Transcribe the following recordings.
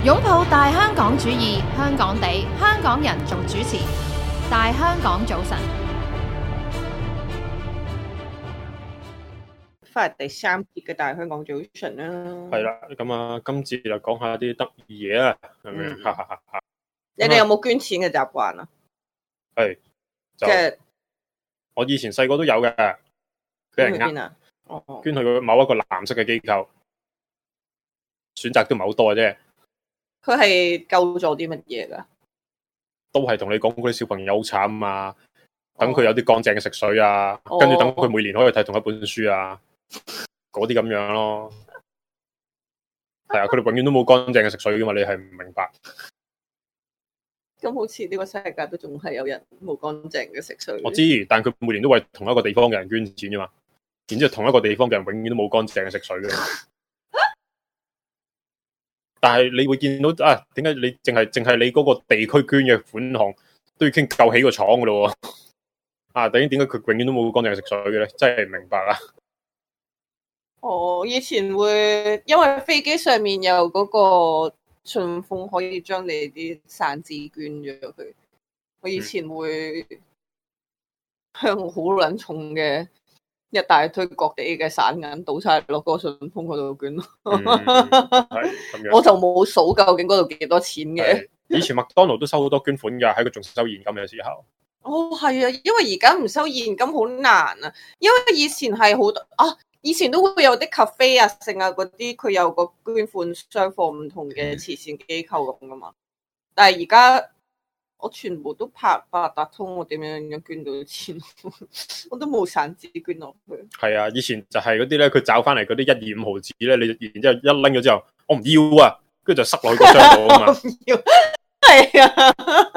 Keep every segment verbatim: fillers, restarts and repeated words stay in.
擁抱大香港主義，香港地，香港人做主持。大香港早晨， 翻嚟第三節嘅大香港早晨啦。 係啦，咁啊，今次就講下啲得意嘢啦，咁樣，哈哈哈哈。 你哋有冇捐錢嘅習慣啊？ 係， 即係我以前細個都有嘅，俾人呃， 啊？哦， 捐去某一個藍色嘅機構，選擇都唔係好多嘅啫。 佢係救咗啲乜嘢噶？ 都係同你講嗰啲小朋友好慘啊，等佢有啲乾淨嘅食水啊， 哦跟住等佢每年可以睇同一本書啊，嗰啲咁樣咯。係啊，佢哋永遠都冇乾淨嘅食水噶嘛，你係唔明白？ 咁好似呢個世界都仲係有人冇乾淨嘅食水。 我知，但佢每年都為同一個地方嘅人捐錢啫嘛，然之後同一個地方嘅人永遠都冇乾淨嘅食水嘅。但係你會見到啊，點解你淨係淨係你嗰個地區捐嘅款項都已經夠起個廠噶咯？啊，等於點解佢永遠都冇乾淨嘅食水嘅咧？真係唔明白啦！ 哦，以前會因為飛機上面有嗰個信封可以將你啲散紙捐咗佢。我以前會向好撚重嘅一大堆各地嘅散銀倒晒落嗰個信封嗰度捐咯。 嗯，係咁樣。 我就冇數究竟嗰度幾多錢嘅。 以前麥當勞都收好多捐款㗎，喺佢仲收現金嘅時候。 哦，係啊，因為而家唔收現金好難啊，因為以前係好多啊，以前都會有啲 cafe 啊、剩啊嗰啲，佢有個捐款箱放唔同嘅慈善機構咁噶嘛。但係而家我全部都拍八達通，我點樣樣捐到錢？我都冇散紙捐落去。 係啊，以前就係嗰啲咧，佢找翻嚟嗰啲一二五毫紙咧，你然之後一拎咗之後，我唔要啊，跟住就塞落去個箱度啊嘛。 唔要，係啊，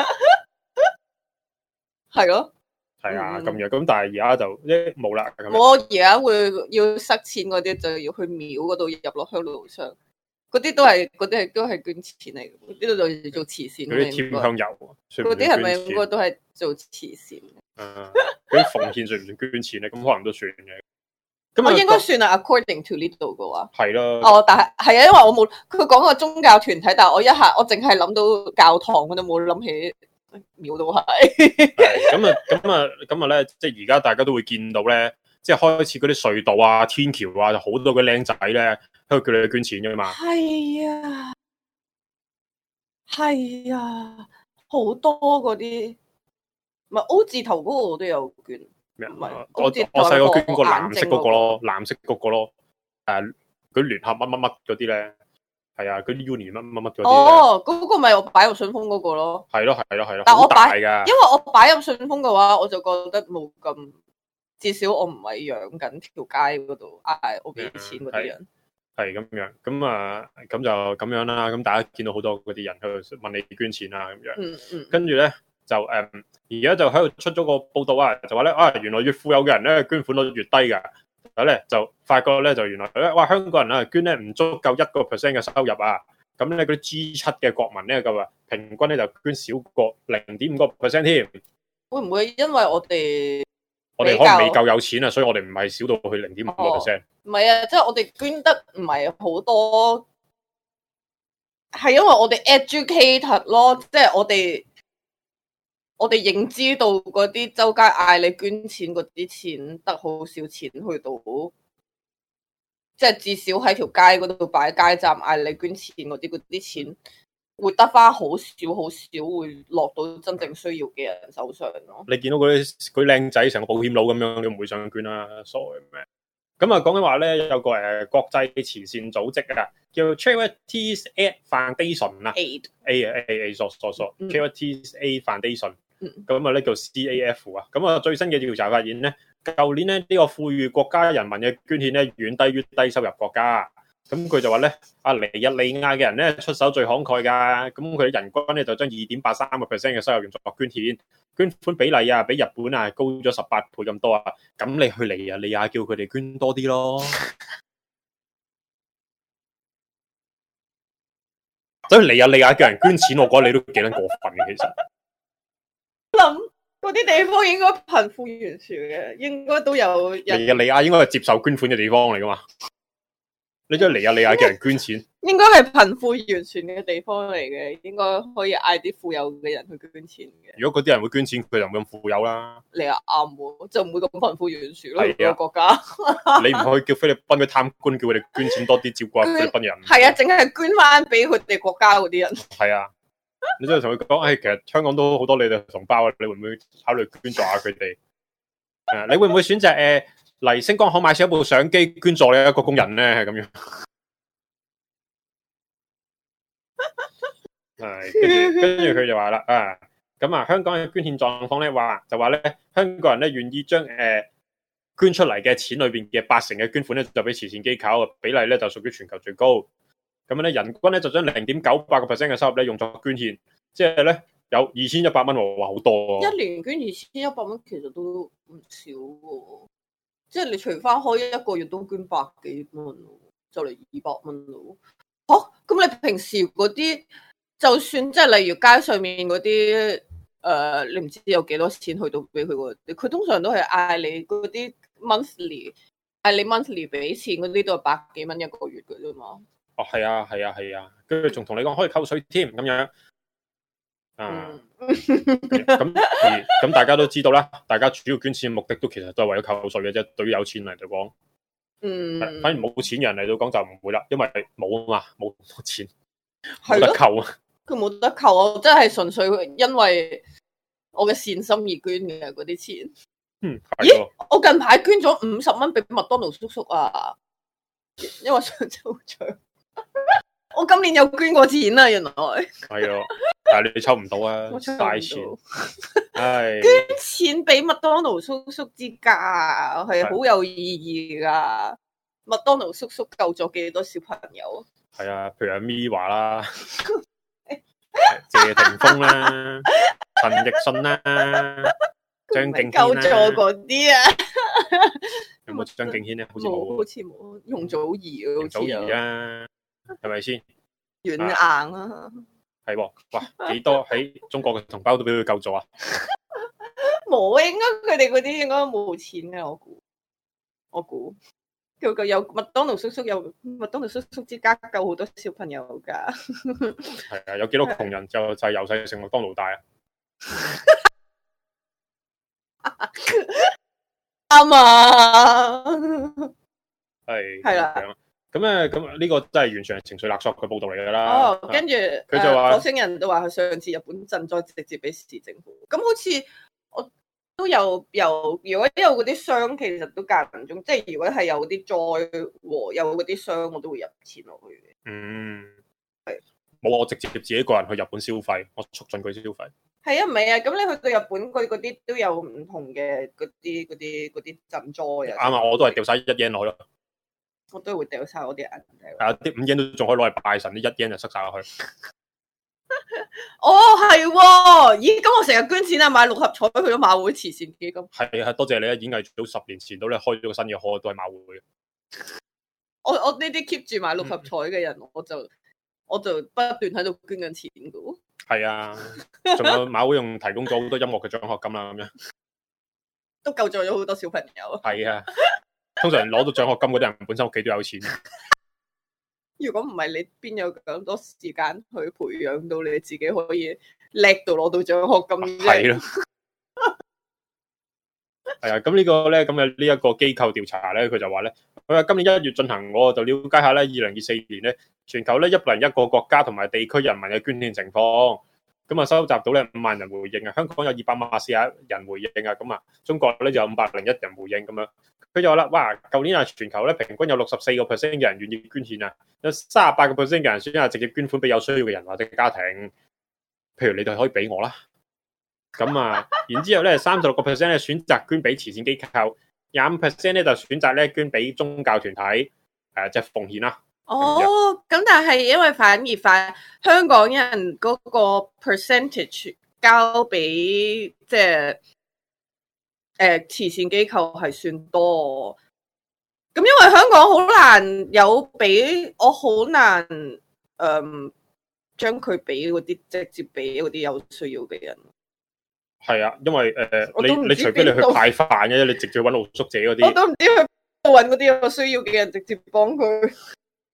係咯。 係啊，咁樣咁，但係而家就一冇啦。 我而家會要塞錢嗰啲，就要去廟嗰度入落香爐上，嗰啲都係嗰啲係都係捐錢嚟嘅，嗰啲就係做慈善。 嗰啲添香油， 嗰啲係咪應該都係做慈善？ 誒，嗰啲奉獻算唔算捐錢咧？咁可能都算嘅。咁我應該算啊 ，according to 呢度嘅話。 係咯。 哦，但係係啊，因為我冇佢講個宗教團體，但係我一下我淨係諗到教堂，我都冇諗起。廟都係， 咁啊，咁啊，咁啊咧，即係而家大家都會見到咧，即係開始嗰啲隧道啊、天橋啊，就好多嘅僆仔咧，喺度叫你去捐錢嘅嘛。 係啊，係啊，好多嗰啲，唔係 O 字頭嗰個我都有捐。 咩啊？ 我我我細個捐過藍色嗰個咯，藍色嗰個咯，誒，嗰啲聯合乜乜乜嗰啲咧。係啊，嗰啲 uni 乜乜乜嗰啲。 哦，嗰、那個咪我擺入信封嗰個咯。係咯，係咯，係咯。 但我擺噶， 因為我擺入信封嘅話，我就覺得冇咁，至少我唔係養緊條街嗰度嗌我俾錢嗰啲人。 係咁樣，咁啊，咁就咁樣啦。咁大家見到好多嗰啲人喺度問你捐錢啊，咁樣。 嗯嗯。跟住咧就誒，而家就喺度出咗個報道啊，就話咧啊，原來越富有嘅人咧捐款率越低噶。咁咧就發覺咧就原來咧，哇！香港人啊捐咧唔足夠一個 percent 嘅收入啊，咁咧嗰啲 G 七嘅國民咧咁啊，平均咧就捐少過零點五個 percent 添。 會唔會因為我哋我哋可能未夠有錢啊，所以我哋唔係少到去零點五個 percent。 唔係啊，即係我哋捐得唔係好多，係因為我哋 educated 咯，即係我哋。我哋認知到嗰啲周街嗌你捐錢嗰啲錢得好少錢去到，即係至少喺條街嗰度擺街站嗌你捐錢嗰啲，嗰啲錢會得翻好少好少，會落到真正需要嘅人手上咯。 你見到嗰啲嗰啲靚仔成個保險佬咁樣，你唔會想捐啦，傻嘅咩？咁啊，講緊話咧，有個誒國際慈善組織啊，叫 Charities Aid Foundation 啊 ，Aid A 啊 A A 錯錯錯 Charities Aid Foundation。咁啊咧叫 C A F 啊，咁啊最新嘅調查發現咧，舊年咧呢個富裕國家人民嘅捐獻咧遠低於低收入國家，咁佢就話咧，阿尼日利亞嘅人咧出手最慷慨噶，咁佢人均咧就將二點八三個 percent 嘅收入用作捐獻，捐款比例啊比日本啊高咗十八倍咁多啊，咁你去尼日利亞叫佢哋捐多啲咯，所以尼日利亞叫人捐錢，我覺得你都幾撚過分嘅其實。 諗嗰啲地方應該貧富懸殊嘅，應該都有人。 尼日利亞應該係接受捐款嘅地方嚟噶嘛？你將尼日利亞嘅人捐錢， 應該係貧富懸殊嘅地方嚟嘅，應該可以嗌啲富有嘅人去捐錢嘅。 如果嗰啲人會捐錢，佢就唔會咁富有啦。 你又啱喎，就唔會咁貧富懸殊咯。 係啊個國家， 你唔可以叫菲律賓嘅貪官叫佢哋捐錢多啲，照顧下菲律賓人。 係啊，淨係捐翻俾佢哋國家嗰啲人。 係啊，你真係同佢講，誒、哎，其實香港都好多你哋同胞啊，你會唔會考慮捐助下佢哋？誒，你會唔會選擇誒嚟星光行買少一部相機捐助你一個工人咧？係咁樣。係，跟住跟住佢就話啦，啊，咁啊，香港嘅捐獻狀況咧，話就話咧，香港人咧願意將誒、呃、捐出嚟嘅錢裏邊嘅八成嘅捐款咧，就俾慈善機構，比例咧就屬於全球最高。咁樣咧，人均咧就將零點九八個 percent 嘅收入咧用作捐獻，即係咧有二千一百蚊喎，哇，好多喎！ 一年捐二千一百蚊，其實都唔少喎。即係你除翻開一個月都捐百幾蚊咯，就嚟二百蚊咯。嚇、啊！咁你平時嗰啲，就算即係例如街上面嗰啲，誒、呃，你唔知有幾多錢去到俾佢嗰啲，佢通常都係嗌你嗰啲 monthly，嗌你 monthly 俾錢嗰啲都係百幾蚊一個月嘅啫嘛。 哦，係啊，係啊，係啊，跟住仲同你講可以扣稅添，咁樣。啊，咁而咁大家都知道啦，大家主要捐錢嘅目的都其實都係為咗扣稅嘅啫。對於有錢人嚟講， 嗯， 反而冇錢人嚟到講就唔會啦，因為冇啊嘛，冇冇錢，冇得扣啊。 佢冇得扣，我真係純粹因為我嘅善心而捐嘅嗰啲錢。 嗯，咦？ 我近排捐咗五十蚊俾麥當勞叔叔啊，因為想抽獎。我今年有捐過錢啊，原來係咯，但係你抽唔到啊，嘥錢。唉， 捐錢俾麥當勞叔叔之家係好有意義噶。麥當勞叔叔救咗幾多小朋友？ 係啊，譬如阿咪話啦，謝霆鋒啦，陳奕迅啦，張敬軒啦， 救咗嗰啲啊？ 有冇張敬軒咧？好似冇， 好似冇。容祖兒， 容祖兒啊，係咪先？ 軟硬啊， 係喎，哇，幾多喺中國嘅同胞都俾佢救咗啊？ 冇啊，應該佢哋嗰啲應該冇錢嘅，我估，我估佢個有麥當勞叔叔有麥當勞叔叔之家救好多小朋友噶。 係啊，有幾多窮人就就係由細食麥當勞大啊？ 啱啊， 係係啦。 咁咧，咁呢個真係完全係情緒勒索嘅報道嚟㗎啦。 哦，跟住佢就話、 呃、火星人都話佢上次日本賑災直接俾市政府。咁好似我都有有，如果有嗰啲箱，其實都間唔中。即係如果係有啲災禍，有嗰啲箱，我都會入錢落去嘅。 嗯， 係冇，我直接自己個人去日本消費，我促進佢消費。 係啊，唔係啊，咁你去到日本，佢嗰啲都有唔同嘅嗰啲嗰啲嗰啲賑災啊。 啱啊，我都係掉晒一 yen 落去咯。 我都會掉晒我啲銀。 係啊，啲五 yen 都仲可以攞嚟拜神，啲一 yen 就塞晒落去。 哦，係喎，咦？咁我成日捐錢啊，買六合彩去咗馬會慈善基金。係啊，多謝你啊！演藝做到十年前到咧開咗個新嘅開，都係馬會嘅。 我我呢啲 keep 住買六合彩嘅人，嗯、我就我就不斷喺度捐緊錢噶。 係啊，仲有馬會用提供咗好多音樂嘅獎學金啦，咁樣都救助咗好多小朋友。 係啊。通常攞到獎學金嗰啲人本身屋企都有錢。 如果唔係，你邊有咁多時間去培養到你自己可以叻到攞到獎學金啫？ 係咯。係啊，咁呢個咧，咁嘅呢一個機構調查咧，佢就話咧，佢話今年一月進行，我就了解下咧，二零二四年咧，全球咧一百零一個國家同埋地區人民嘅捐獻情況。咁啊，收集到咧五萬人回應啊，香港有二百八十四人回應啊，咁啊，中國咧就有五百零一人回應咁樣。佢就話啦，哇，舊年啊，全球咧平均有六十四個 percent 嘅人願意捐獻啊，有三十八個 percent 嘅人選擇直接捐款俾有需要嘅人或者家庭。譬如你哋可以俾我啦。咁啊，然之後咧，三十六個 percent 咧選擇捐俾慈善機構，廿五 percent 咧就選擇咧捐俾宗教團體，誒、呃，即係奉獻啦。 哦，咁但係因為反而反香港人嗰個 percentage 交俾即係誒慈善機構係算多，咁因為香港好難有俾我好難誒將佢俾嗰啲直接俾嗰啲有需要嘅人。 係啊，因為誒、呃、你你除非你去派飯嘅，你直接揾露宿者嗰啲， 我都唔知去揾嗰啲有需要嘅人直接幫佢。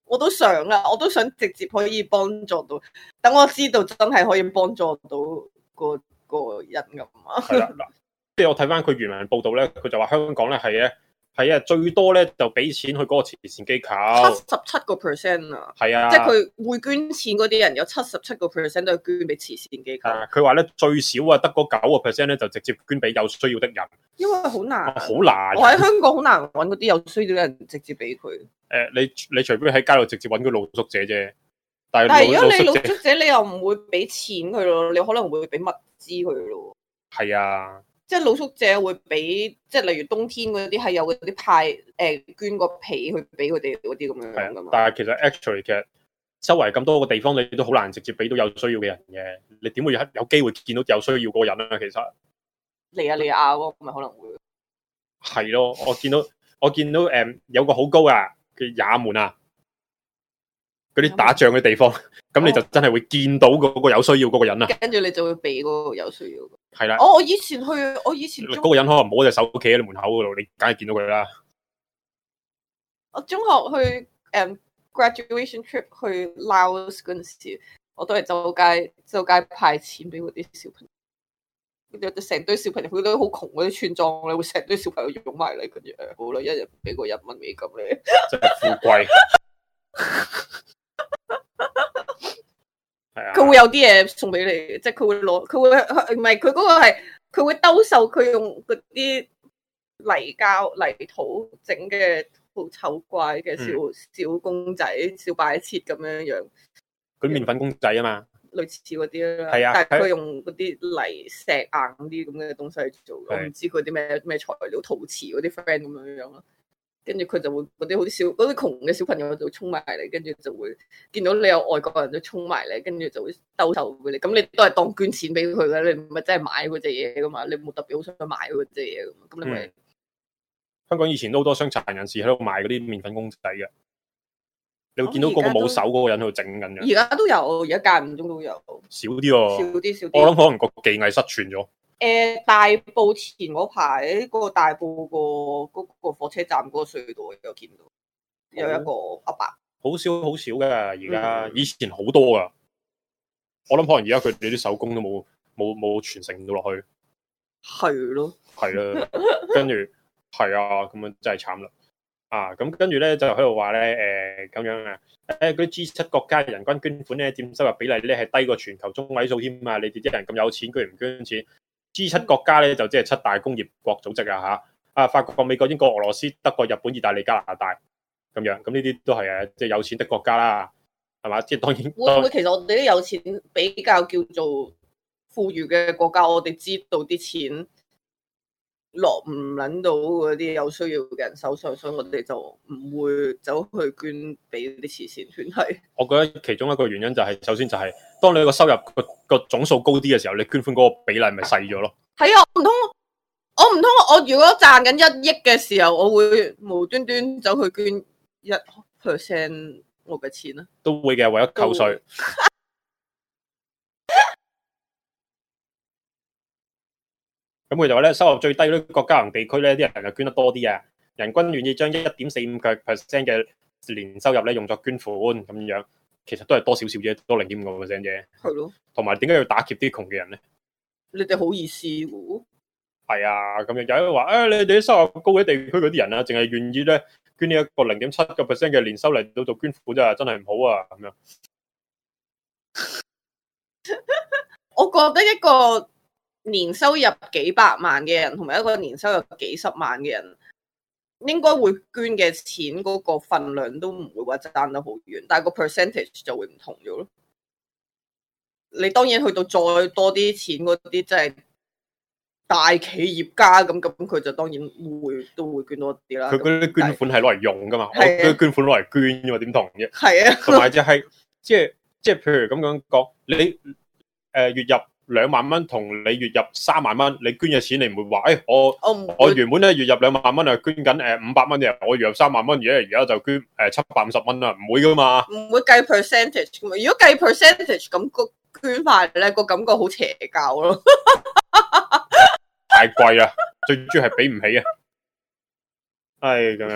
我都想啊，我都想直接可以幫助到，等我知道真係可以幫助到個個人咁啊。 係啦，嗱，即係我睇翻佢原文報道咧，佢就話香港咧係咧係啊最多咧就俾錢去嗰個慈善機構， 七十七個 percent 啊， 係啊， 即係佢會捐錢嗰啲人有七十七個 percent 都係捐俾慈善機構。 佢話咧最少啊得嗰九個 percent 咧就直接捐俾有需要的人， 因為好難， 好難。 我喺香港好難揾嗰啲有需要嘅人直接俾佢。 誒、呃，你你除非喺街度直接揾個露宿者啫，但係但係如果你露露宿者宿者，你又唔會俾錢佢咯，你可能會俾物資佢咯。 係啊， 即係露宿者會俾，即係例如冬天嗰啲係有嗰啲派誒、呃、捐個被去俾佢哋嗰啲咁樣噶嘛。 但係其實 actually 其實周圍咁多個地方，你都好難直接俾到有需要嘅人嘅。你點會有有機會見到有需要嗰個人啊？其實嚟啊嚟啊喎，咁咪可能會係咯。我見到我見到誒、嗯、有個好高啊！嘅也門啊，嗰啲打仗嘅地方，咁你就真係會見到嗰個有需要嗰個人啊。 跟住你就會俾嗰個有需要。 係啦。 哦，我以前去，我以前嗰個人可能摸隻手企喺你門口嗰度，你梗係見到佢啦。 我中學去誒、um, graduation trip 去 Laos 嗰陣時，我都係周街周街派錢俾嗰啲小朋友。成堆小朋友，佢都好窮嗰啲村莊咧，會成堆小朋友擁埋嚟，跟住誒好啦，一日俾個一蚊美金你， 真係富貴。係啊， 佢會有啲嘢送俾你，即係佢會攞，佢會唔係佢嗰個係，佢會兜售佢用嗰啲泥膠泥土整嘅好醜怪嘅小、嗯、小公仔、小擺設咁樣樣， 嗰啲麵粉公仔啊嘛。 類似嗰啲啦， 係啊， 但係佢用嗰啲泥石硬啲咁嘅東西去做，我唔知佢啲咩咩材料，陶瓷嗰啲 friend 咁樣樣咯。跟住佢就會嗰啲好啲小嗰啲窮嘅小朋友就衝埋嚟，跟住就會見到你有外國人都衝埋嚟，跟住就會兜售俾你。咁你都係當捐錢俾佢嘅，你唔係真係買嗰隻嘢噶嘛？你冇特別好想買嗰隻嘢噶嘛？咁你咪、嗯、 香港以前都好多傷殘人士喺度賣嗰啲麵粉公仔嘅。你會見到嗰個冇手嗰個人喺度整緊嘅， 而家都有，而家間唔中都有， 少啲喎， 少啲少啲。 我諗可能個技藝失傳咗。 誒、呃，大埔前嗰排嗰個大埔個嗰個火車站嗰個隧道有見到，有一個阿伯， 好少好少嘅，而家、嗯、以前好多噶。我諗可能而家佢哋啲手工都冇冇冇傳承到落去。 係咯， 係啦，跟住係啊，咁樣真係慘啦。啊，咁跟住咧就喺度話咧，誒、呃、咁樣啊，誒嗰啲 G 七國家嘅人均捐款咧佔收入比例咧係低過全球中位數添啊！你哋啲人咁有錢，居然唔捐錢 ？G 七國家咧就即係七大工業國組織啊嚇，啊法國、美國、英國、俄羅斯、德國、日本、意大利、加拿大咁樣，咁呢啲都係誒即係有錢的國家啦，係嘛？即係當然會唔會其實我哋啲有錢比較叫做富裕嘅國家，我哋知道啲錢落唔撚到嗰啲有需要嘅人手上，所以我哋就唔會走去捐俾啲慈善團體。我覺得其中一個原因就係、是，首先就係、是、當你個收入個個總數高啲嘅時候，你捐款嗰個比例咪細咗咯。 係啊，唔通我唔通我如果賺緊一億嘅時候，我會無端端走去捐一 percent 我嘅錢啊？ 都會嘅，為咗扣稅。咁佢就話咧，收入最低啲國家同地區咧，啲人就捐得多啲啊！人均願意將一點四五個 percent 嘅年收入咧用作捐款咁樣，其實都係多少少啫，多零點五個 percent 啫。係咯。同埋點解要打劫啲窮嘅人咧？ 你哋好意思喎？ 係啊，咁樣有人話，誒、哎，你哋啲收入高嘅地區嗰啲人啊，淨係願意咧捐呢一個零點七個 percent 嘅年收嚟到做捐款啫，真係唔好啊！咁樣。 我覺得一個年收入幾百萬嘅人同埋一個年收入幾十萬嘅人，應該會捐嘅錢嗰個份量都唔會話爭得好遠，但係個 percentage 就會唔同咗咯。你當然去到再多啲錢嗰啲，即係大企業家咁，咁佢就當然會都會捐多啲啦。佢嗰啲捐款係攞嚟用噶嘛，我嗰啲捐款攞嚟捐噶嘛，點同啫？ 係啊， 同埋就係即係即係，譬如咁樣講，你誒、呃、月入兩萬蚊同你月入三萬蚊，你捐嘅錢你唔會話，誒、哎、我我，我原本咧月入兩萬蚊啊，捐緊誒五百蚊嘅，我月入三萬蚊，而家而家就捐誒七百五十蚊啦，唔會噶嘛， 唔會計 percentage 噶嘛。如果計 percentage 咁個捐法咧，個感覺好邪教咯， 太貴啦，最主要係俾唔起啊，係咁樣。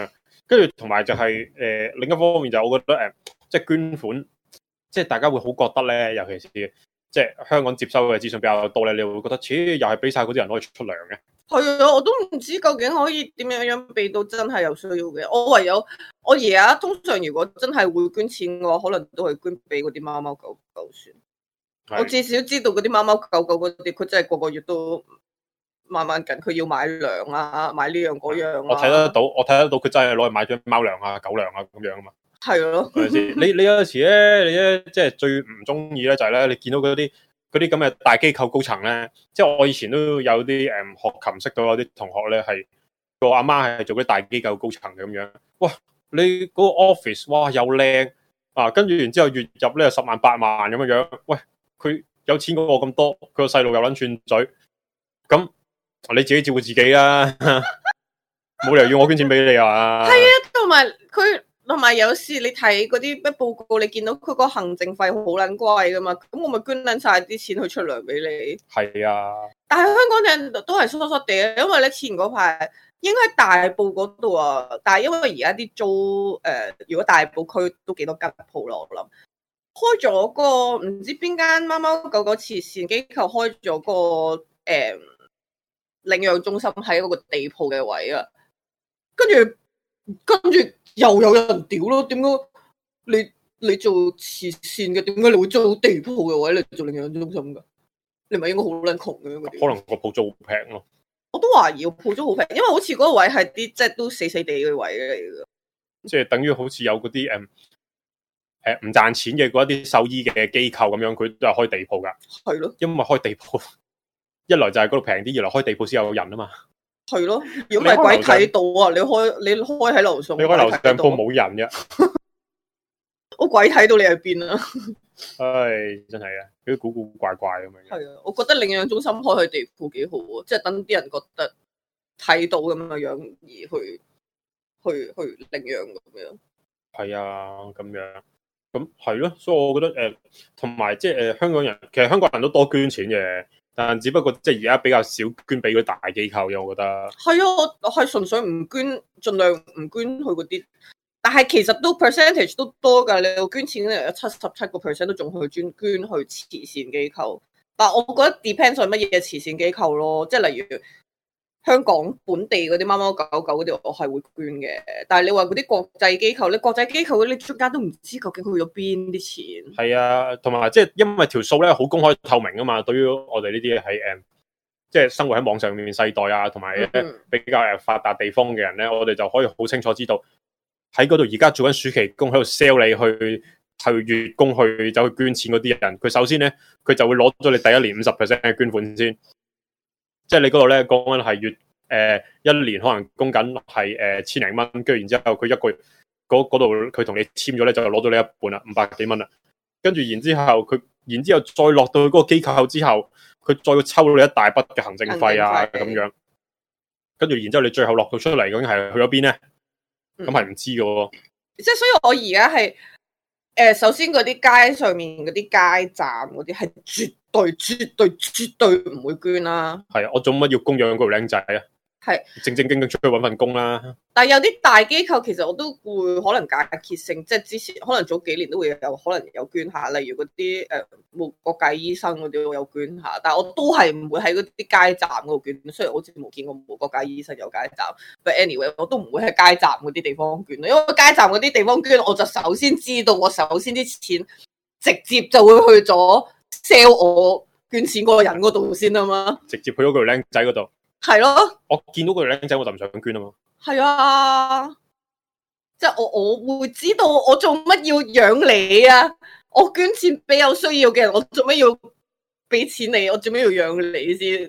跟住同埋就係、是、誒、呃、另一方面就我覺得誒、呃，即係捐款，即係大家會好覺得咧，尤其是即係香港接收嘅資訊比較多咧，你會覺得，咦，又係俾晒嗰啲人可以出糧嘅。 係啊，我都唔知究竟可以點樣樣俾到真係有需要嘅。我唯有我而家通常如果真係會捐錢嘅話，可能都係捐俾嗰啲貓貓狗狗算。我至少知道嗰啲貓貓狗狗嗰啲，佢真係個個月都慢慢緊，佢要買糧啊，買呢樣嗰樣啊。 我睇得到，我睇得到佢真係攞嚟買咗貓糧啊、狗糧啊咁樣啊嘛。係咯， 係咪先？你你有時咧，你咧即係最唔中意咧，就係咧，你見到嗰啲嗰啲咁嘅大機構高層咧，即係我以前都有啲誒、嗯、學琴識到有啲同學咧，係個阿媽係做嗰啲大機構高層嘅咁樣。哇！你嗰個 office 哇又靚啊，跟住然之後月入咧十萬八萬咁樣樣。喂，佢有錢過我咁多，佢個細路又撚串嘴，咁你自己照顧自己啦，冇理由要我捐錢俾你啊！ 係啊，同埋佢。同埋有時你睇嗰啲咩報告，你見到佢個行政費好撚貴噶嘛，咁我咪捐撚晒啲錢去出糧俾你。 係啊， 但係香港人都係疏疏地啊，因為咧前嗰排應該喺大埔嗰度啊，但係因為而家啲租誒、呃，如果大埔區都幾多間鋪咯，我諗開咗個唔知邊間貓貓狗狗慈善機構開咗個誒、呃、領養中心喺嗰個地鋪嘅位啊，跟住跟住。又有人屌咯，點解你你做慈善嘅，點解你會租地鋪嘅位嚟做領養中心噶？你咪應該好撚窮嘅嗰啲。可能個鋪租好平咯。 我都懷疑個鋪租好平，因為好似嗰個位係啲即係都死死地嘅位嚟嘅。 即係等於好似有嗰啲誒誒唔賺錢嘅嗰一啲獸醫嘅機構咁樣，佢都係開地鋪噶。係咯，因為開地鋪一來就係嗰度平啲，二來開地鋪先有人啊嘛。係咯，如果唔係鬼睇到啊！你開你開喺樓上，你開樓上鋪冇人嘅，我鬼睇到你喺邊啊！唉，真係啊，啲古古怪怪咁樣。係啊，我覺得領養中心開去地鋪幾好啊，即係等啲人覺得睇到咁嘅樣而去去去領養咁樣。係啊，咁樣咁係咯，所以我覺得誒，同埋即係誒，香港人其實香港人都多捐錢嘅。但只不過即係而家比較少捐俾嗰啲大機構嘅，我覺得係啊，我係純粹唔捐，盡量唔捐去嗰啲。但係其實都 percentage 都多㗎，你要捐錢咧有七十七個 percent 都仲去捐捐去慈善機構。但係我覺得 depends on 乜嘢慈善機構咯，即係例如香港本地嗰啲貓貓狗狗嗰啲，我係會捐嘅。但係你話嗰啲國際機構咧，國際機構嗰啲中間都唔知究竟去咗邊啲錢。係啊，同埋即係因為條數咧好公開透明啊嘛。對於我哋呢啲係誒，即係生活喺網上面世代啊，同埋比較誒發達地方嘅人咧，我哋就可以好清楚知道喺嗰度而家做緊暑期工喺度 sell 你去去月供去走去捐錢嗰啲人，佢首先咧佢就會攞咗你第一年五十 percent 嘅捐款先。即係你嗰度咧講緊係月誒、呃、一年可能供緊係誒千零蚊，跟住然之後佢一個月嗰度佢同你簽咗咧就攞到你一半啦，五百幾蚊啦。跟住然之後佢然之後再落到去嗰個機構之後，佢再要抽到你一大筆嘅行政費啊咁樣。跟住然之後你最後落到出嚟究竟係去咗邊咧？咁係唔知嘅喎。即係所以我而家係誒首先嗰啲街上面嗰啲街站嗰啲係絕對絕對絕對唔會捐啦。係啊，我做乜要供養嗰條僆仔啊？係正正經經出去搵份工啦。但係有啲大機構其實我都會可能假設性，即係之前可能早幾年都會有可能有捐下，例如嗰啲誒無國界醫生嗰啲我有捐下，但係我都係唔會喺嗰啲街站嗰度捐。雖然我好似冇見過無國界醫生有街站 ，but anyway 我都唔會喺街站嗰啲地方捐，因為街站嗰啲地方捐，我就首先知道我首先啲錢直接就會去咗 sell 我捐錢嗰個人嗰度先啊嘛，直接去咗個僆仔嗰度。係咯，我見到個僆仔我就唔想捐啊嘛。係啊，即係我我會知道我做乜要養你啊？我捐錢俾有需要嘅人，我做乜要俾錢你？我做乜要養你先？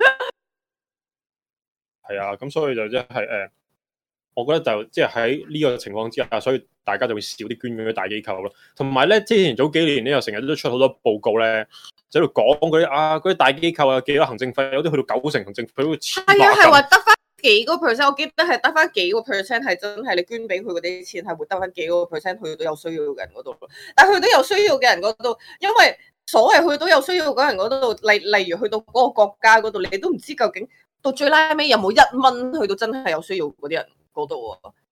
係啊，咁所以就即係誒，我覺得就即係喺呢個情況之下，所以大家就會少啲捐俾啲大機構咯。同埋咧，之前早幾年咧又成日都出好多報告咧。喺度講嗰啲啊，嗰啲大機構啊，幾多行政費，有啲去到九成行政費都黐孖筋。係啊，係話得翻幾個 percent，我記得係得翻幾個 percent 係真係你捐俾佢嗰啲錢係會得翻幾個 percent 去到有需要嘅人嗰度。但係去到有需要嘅人嗰度，因為所謂去到有需要嗰人嗰度，例例如去到嗰個國家嗰度，你都唔知究竟到最拉尾有冇一蚊去到真係有需要嗰啲人嗰度啊。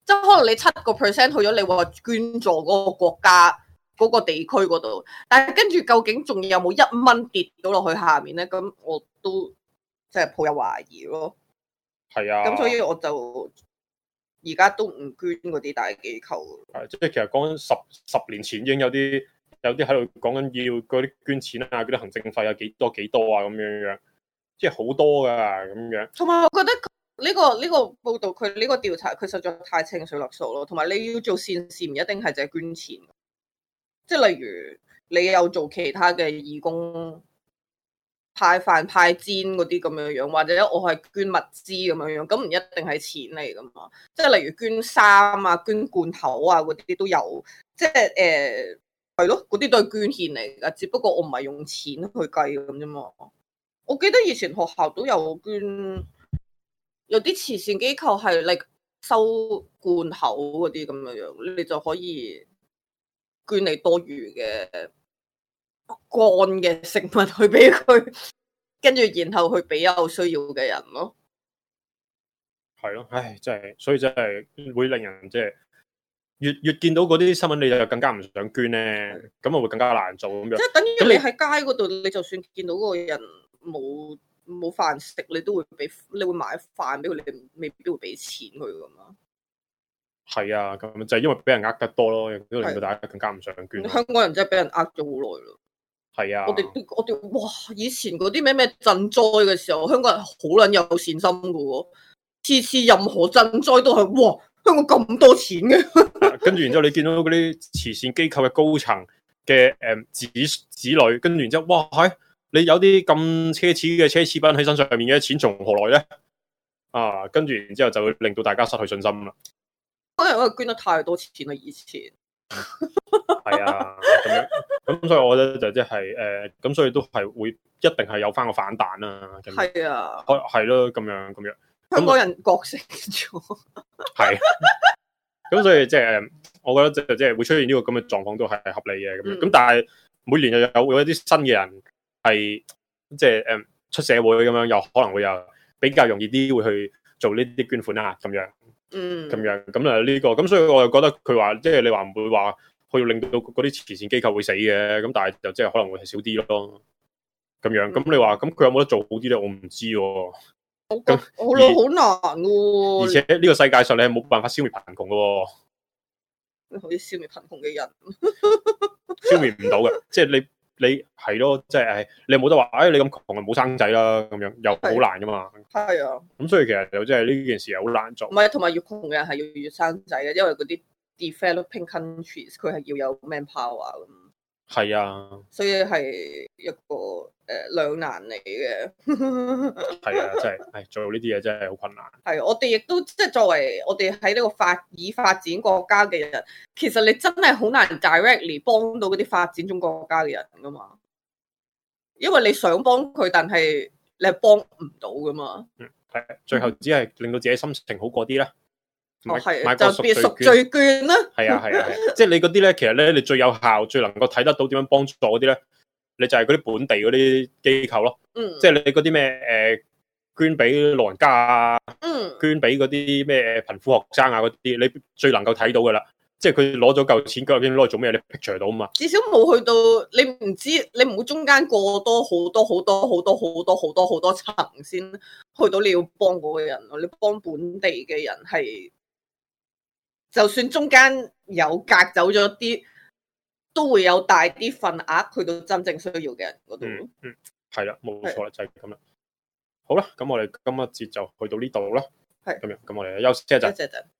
即係可能你七個 percent 去咗你話捐助嗰個國家嗰、嗰個地區嗰度，但係跟住究竟仲有冇一蚊跌到落去下面咧？咁我都即係抱有懷疑咯。 係啊， 咁所以我就而家都唔捐嗰啲大機構。 係即係其實講緊十十年前已經有啲有啲喺度講緊要嗰啲捐錢啊，嗰啲行政費啊幾多幾多啊咁樣樣，即係好多噶咁樣。同埋我覺得呢、呢個呢、呢個報導佢呢個調查佢實在太清水落數咯，同埋你要做善事唔一定係淨係捐錢，即係例如你有做其他嘅義工。派飯派煎嗰啲咁樣樣，或者我係捐物資咁樣樣，咁唔一定係錢嚟噶嘛。即係例如捐衫啊、捐罐頭啊嗰啲都有，即係誒係咯，嗰啲都係捐獻嚟噶。只不過我唔係用錢去計咁啫嘛。我記得以前學校都有捐，有啲慈善機構係嚟收罐頭嗰啲咁樣樣，你就可以捐你多餘嘅乾嘅食物去俾佢，跟住然後去俾有需要嘅人咯。 係咯，唉，真係，所以真係會令人即係越越見到嗰啲新聞，你就更加唔想捐咧，咁啊會更加難做咁樣。 即係等於你喺街嗰度，你就算見到嗰個人冇冇飯食，你都會俾，你會買飯俾佢，你未必會俾錢佢噶嘛。 係啊，咁就係因為俾人呃得多咯，亦都令到大家更加唔想捐。 香港人真係俾人呃咗好耐咯。 係啊， 我哋我哋哇，以前嗰啲咩咩賑災嘅時候，香港人好撚有善心噶喎，次次任何賑災都係哇，香港咁多錢嘅。 跟住然之後你見到嗰啲慈善機構嘅高層嘅誒子子女，跟住然之後哇，係你有啲咁奢侈嘅奢侈品喺身上面嘅錢從何來咧？啊，跟住然之後就會令到大家失去信心啦。 可能我捐得太多錢啦，以前。 係啊，咁樣咁所以我覺得就即係誒，咁、呃、所以都係會一定係有翻個反彈啦。 係啊， 係咯，咁樣咁樣。 香港人覺醒咗。係。 咁所以即係，我覺得即係即係會出現呢個咁嘅狀況都係合理嘅咁樣。咁、嗯、但係每年又有有一啲新嘅人係即係誒出社會咁樣，又可能會有比較容易啲會去做呢啲捐款啦咁樣。嗯，咁樣咁啊呢個咁，所以我又覺得佢話即係你話唔會話去令到嗰啲慈善機構會死嘅，咁但係就即係可能會係少啲咯，咁樣咁、嗯、你話咁佢有冇得做好啲咧？我唔知喎。咁好咯，好難喎。 而且呢個世界上你係冇辦法消滅貧窮嘅， 你可以消滅貧窮嘅人， 消滅唔到嘅，即係你。你係咯，即係誒，你冇得話，誒、哎，你咁窮啊，冇生仔啦，咁樣又好難噶嘛。係啊，咁所以其實就即係呢件事係好難做。唔係，同埋越窮嘅人係要越生仔嘅，因為嗰啲 developing countries 佢係要有 manpower 咁。係啊，所以係一個誒兩、呃、難嚟嘅。係啊，真係，誒，做呢啲嘢真係好困難。係，我哋亦都即係作為我哋喺呢個發已發展國家嘅人，其實你真係好難 directly 幫到嗰啲發展中國家嘅人噶嘛，因為你想幫佢，但係你係幫唔到噶嘛。嗯，係，最後只係令到自己心情好過啲啦。哦，係，就變贖罪券啦。係啊，係啊，係，即係你嗰啲咧，其實咧，你最有效、最能夠睇得到點樣幫助嗰啲咧，你就係嗰啲本地嗰啲機構咯。嗯，即係你嗰啲咩誒捐俾老人家啊，嗯，捐俾嗰啲咩貧苦學生啊嗰啲，你最能夠睇到噶啦。即係佢攞咗嚿錢，究竟攞嚟做咩？你 picture 到啊嘛？至少冇去到，你唔知，你唔會中間過多好多好多好多好多好多好多層先去到你要幫嗰個人咯。你幫本地嘅人係。就算中間有隔走咗啲，都會有大啲份額去到真正需要嘅人嗰度。嗯嗯，係啦，冇錯啦，就係咁啦。好啦，咁我哋今日節就去到呢度啦。係咁樣，咁我哋休息一陣。